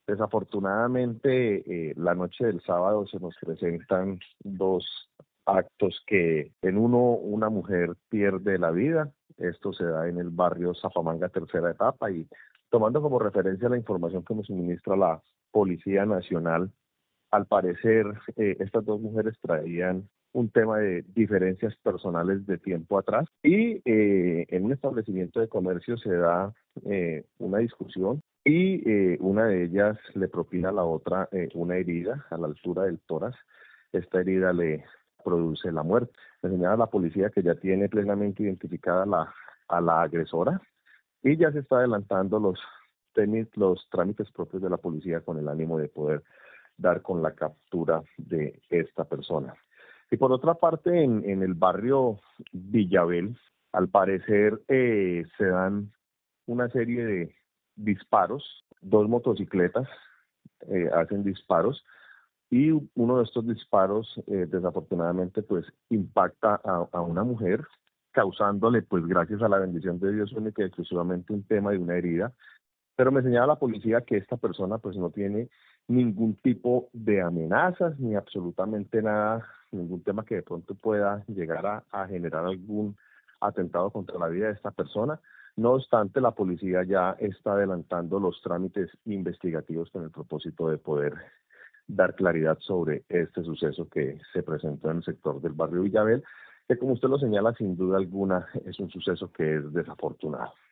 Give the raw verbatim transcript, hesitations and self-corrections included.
Desafortunadamente, eh, la noche del sábado se nos presentan dos actos que en uno una mujer pierde la vida. Esto se da en el barrio Zafamanga, tercera etapa, y tomando como referencia la información que nos suministra la Policía Nacional, al parecer eh, estas dos mujeres traían un tema de diferencias personales de tiempo atrás y eh, en un establecimiento de comercio se da eh, una discusión y eh, una de ellas le propina a la otra eh, una herida a la altura del tórax. Esta herida le produce la muerte. Me señala la policía que ya tiene plenamente identificada la, a la agresora y ya se está adelantando los, tenis, los trámites propios de la policía con el ánimo de poder dar con la captura de esta persona. Y por otra parte, en, en el barrio Villabel, al parecer eh, se dan una serie de disparos, dos motocicletas eh, hacen disparos y uno de estos disparos eh, desafortunadamente pues impacta a, a una mujer, causándole pues gracias a la bendición de Dios única y exclusivamente un tema de una herida. Pero me señala la policía que esta persona pues no tiene ningún tipo de amenazas ni absolutamente nada, ningún tema que de pronto pueda llegar a, a generar algún atentado contra la vida de esta persona. No obstante, la policía ya está adelantando los trámites investigativos con el propósito de poder dar claridad sobre este suceso que se presentó en el sector del barrio Villabel, que como usted lo señala, sin duda alguna es un suceso que es desafortunado.